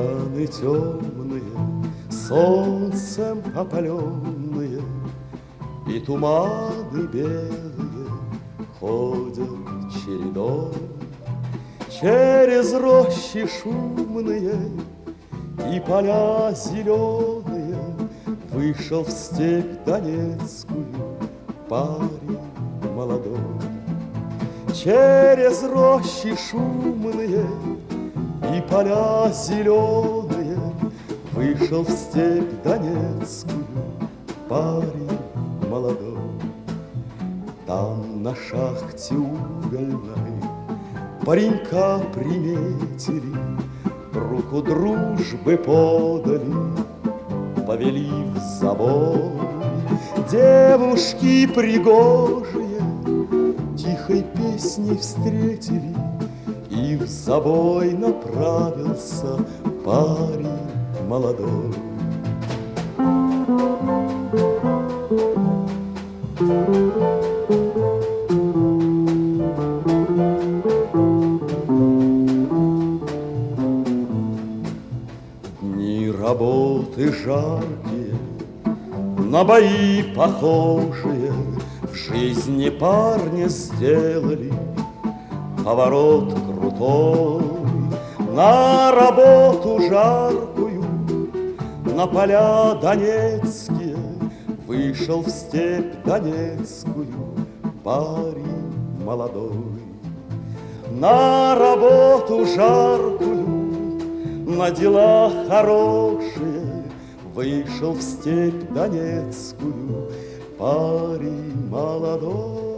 Поляны темные, солнцем опаленные, и туманы белые ходят чередой. Через рощи шумные и поля зеленые вышел в степь донецкую парень молодой. Через рощи шумные и поля зеленые вышел в степь донецкую парень молодой. Там на шахте угольной паренька приметили, руку дружбы подали, повели в забой. Девушки пригожие тихой песней встретили, и в забой направился парень молодой. Дни работы жаркие, на бои похожие, в жизни парня сделали поворот крутой. На работу жаркую, на поля донецкие вышел в степь донецкую парень молодой. На работу жаркую, на дела хорошие вышел в степь донецкую парень молодой.